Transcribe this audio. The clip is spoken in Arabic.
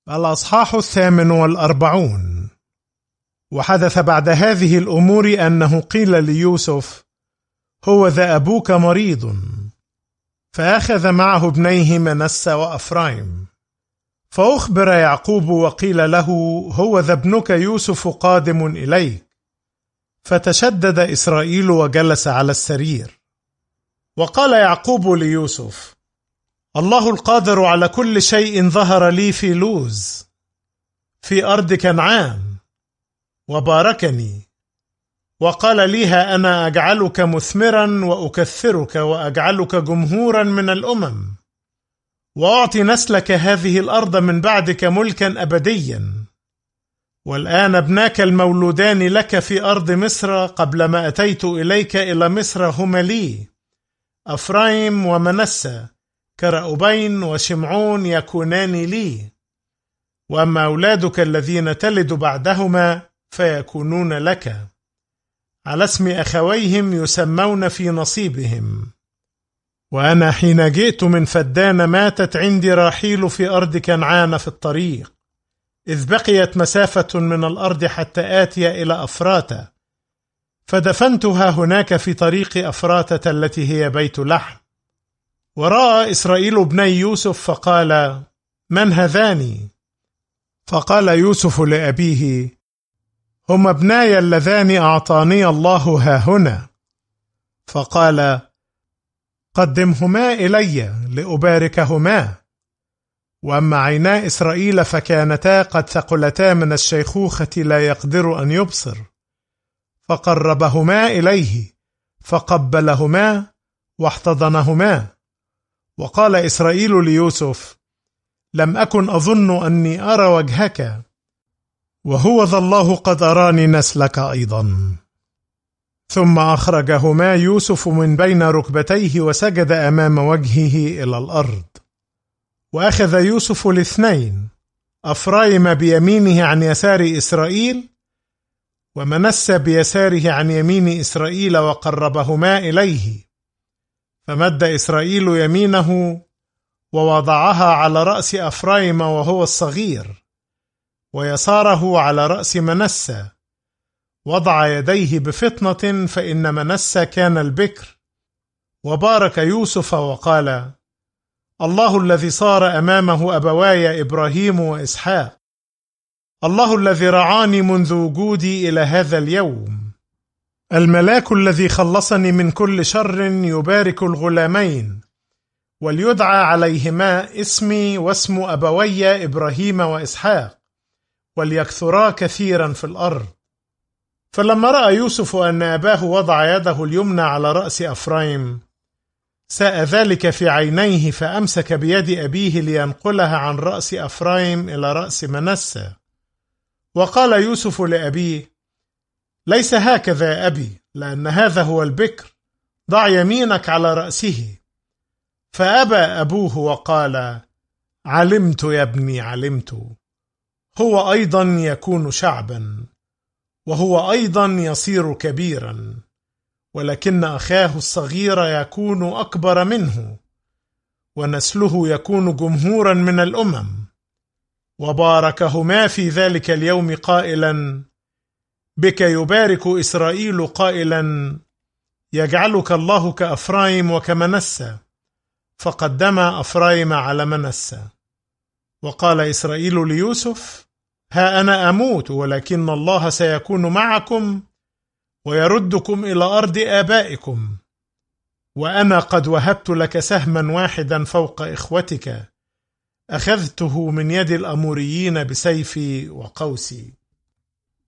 الأصحاح 48. وحدث بعد هذه الأمور أنه قيل ليوسف: هو ذا أبوك مريض. فأخذ معه ابنيه منسى وأفرايم. فأخبر يعقوب وقيل له: هو ذا ابنك يوسف قادم إليك. فتشدد إسرائيل وجلس على السرير. وقال يعقوب ليوسف: الله القادر على كل شيء ظهر لي في لوز في أرض كنعان وباركني، وقال لي: ها أنا أجعلك مثمرا وأكثرك وأجعلك جمهورا من الأمم، وأعطي نسلك هذه الأرض من بعدك ملكا أبديا. والآن ابناك المولودان لك في أرض مصر قبل ما أتيت إليك إلى مصر هما لي، أفرايم ومنسى كرأوبين وشمعون يكونان لي، وأما أولادك الذين تلد بعدهما فيكونون لك، على اسم أخويهم يسمون في نصيبهم. وأنا حين جئت من فدان ماتت عندي راحيل في أرض كنعان في الطريق، إذ بقيت مسافة من الأرض حتى آتي إلى أفراتة، فدفنتها هناك في طريق أفراتة التي هي بيت لحم. ورأى إسرائيل ابني يوسف فقال: من هذان؟ فقال يوسف لأبيه: هما ابناي اللذان أعطاني الله هاهنا. فقال: قدمهما إلي لأباركهما. وأما عينا إسرائيل فكانتا قد ثقلتا من الشيخوخة لا يقدر أن يبصر، فقربهما إليه فقبلهما واحتضنهما. وقال إسرائيل ليوسف: لم أكن أظن أني أرى وجهك، وهو ذا الله قد أراني نسلك أيضا. ثم أخرجهما يوسف من بين ركبتيه وسجد أمام وجهه إلى الأرض. وأخذ يوسف الاثنين، أفرايم بيمينه عن يسار إسرائيل، ومنسى بيساره عن يمين إسرائيل، وقربهما إليه. فمد إسرائيل يمينه ووضعها على رأس أفرايم وهو الصغير، ويساره على رأس منسى، وضع يديه بفطنة فإن منسى كان البكر. وبارك يوسف وقال: الله الذي صار أمامه أبواي إبراهيم وإسحاق، الله الذي رعاني منذ وجودي إلى هذا اليوم، الملاك الذي خلصني من كل شر يبارك الغلامين، وليدعى عليهما اسمي واسم أبوي إبراهيم وإسحاق، وليكثرا كثيرا في الأرض. فلما رأى يوسف أن أباه وضع يده اليمنى على رأس أفرايم، ساء ذلك في عينيه، فأمسك بيد أبيه لينقلها عن رأس أفرايم إلى رأس منسى. وقال يوسف لأبيه: ليس هكذا يا أبي، لأن هذا هو البكر، ضع يمينك على رأسه. فأبى أبوه وقال: علمت يا ابني، علمت، هو أيضا يكون شعبا، وهو أيضا يصير كبيرا، ولكن أخاه الصغير يكون أكبر منه، ونسله يكون جمهورا من الأمم. وباركهما في ذلك اليوم قائلا: بك يبارك إسرائيل، قائلا: يجعلك الله كأفرايم وكمنسى. فقدم أفرايم على منسى. وقال إسرائيل ليوسف: ها أنا أموت، ولكن الله سيكون معكم ويردكم إلى أرض آبائكم، وأنا قد وهبت لك سهما واحدا فوق إخوتك، أخذته من يد الأموريين بسيفي وقوسي.